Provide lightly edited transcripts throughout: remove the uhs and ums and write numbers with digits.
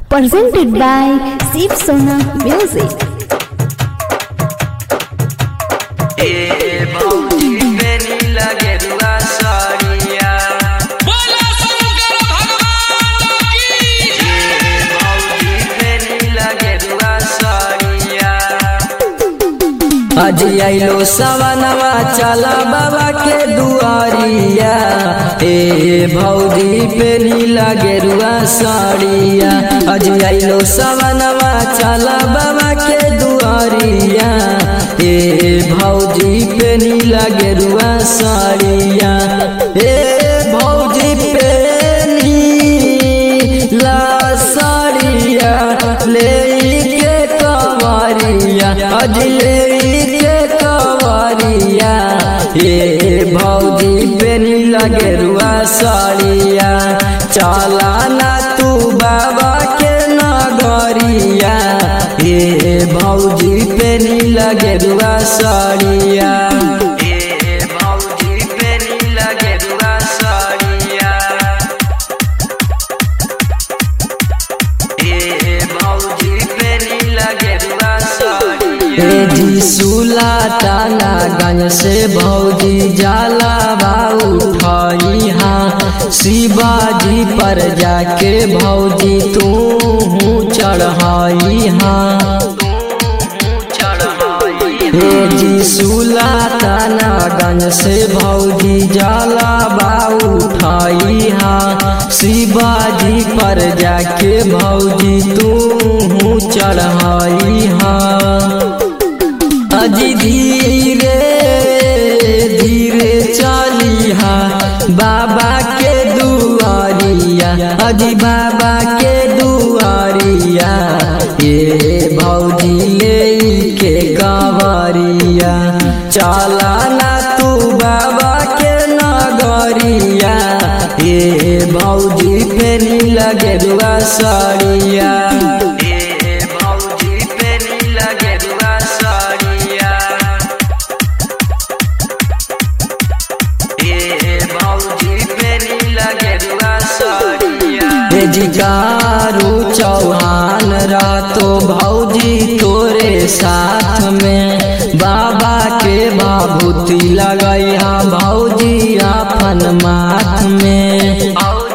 presented by Shiv Sona Music. आज आइलो सवनवा चला बाबा के दुआरिया ए भौजी पे नीला गेरुआ साड़िया। आज आइलो सवनवा चला बाबा के दुआरिया ए भौजी पे नीला गेरुआ साड़िया। ए भौजी पे नीला साड़िया ले के कवारिया आज ले ये भौजी पे नीला गेरुआ साड़िया। चला ना तू बाबा के नगरिया ये भौजी पे नीला गेरुआ साड़िया। ये भौजी पे नीला गेरुआ साड़िया। ये भौजी पे नीला गेरुआ साड़िया। सुलाताना गंज से भौजी जाला उठाई हाँ शिवाजी पर जाके भौजी तू चढ़ाई हाँ। जी सुलाताना गंज से भौजी जाला उठाई हाँ शिवाजी पर जाके भौजी तू चढ़ाई हाँ। अजी धीरे धीरे चलिहा बाबा के दुआरिया अजी बाबा के दुआरिया ये भौजी ले के गवरिया। चला ना तू बाबा के नगरिया ये भौजी पे नीला गेरुआ साड़िया। जिकारू चौहान रातो भौजी तोरे साथ में बाबा के बाबूती लगाई हाँ भौजी अपन माथ में।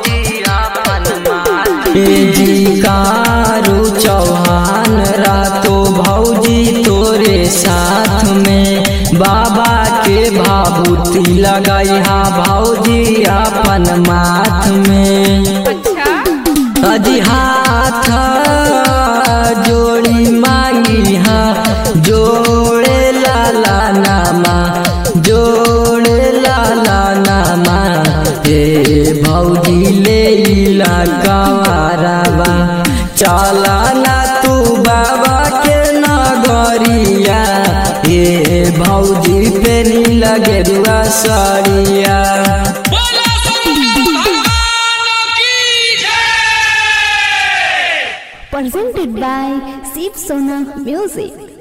जिकारू चौहान रातो भौजी तोरे साथ में बाबा के बाबूती लगाई हाँ भौजी अपन माथ में। अजी हाथ जोड़ी मांगी हाँ जोड़े लाला नामा जोड़े लाला नामा हे भौजी ले ला गवाराबा। चला ना तू बाबा के नगरिया ये भौजी पे नीला गेरुआ साड़िया। Presented by Shiv Sona Music.